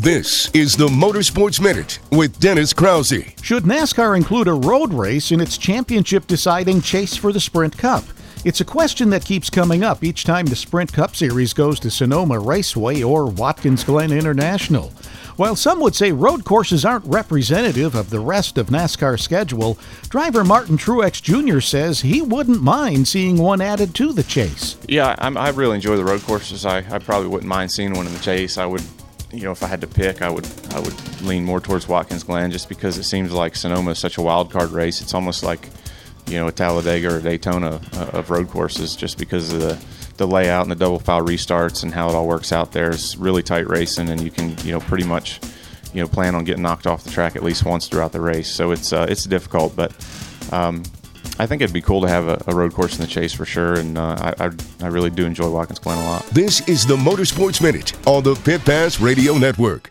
This is the Motorsports Minute with Dennis Krause. Should NASCAR include a road race in its championship-deciding chase for the Sprint Cup? It's a question that keeps coming up each time the Sprint Cup Series goes to Sonoma Raceway or Watkins Glen International. While some would say road courses aren't representative of the rest of NASCAR's schedule, driver Martin Truex Jr. says he wouldn't mind seeing one added to the chase. Yeah, I really enjoy the road courses. I probably wouldn't mind seeing one in the chase. I would, if I had to pick, I would lean more towards Watkins Glen just because it seems like Sonoma is such a wild card race. It's almost like, a Talladega or Daytona of road courses just because of the layout and the double file restarts and how it all works out there. It's really tight racing, and you can, pretty much, plan on getting knocked off the track at least once throughout the race. So it's difficult, but I think it'd be cool to have a road course in the chase for sure, and I really do enjoy Watkins Glen a lot. This is the Motorsports Minute on the Pit Pass Radio Network.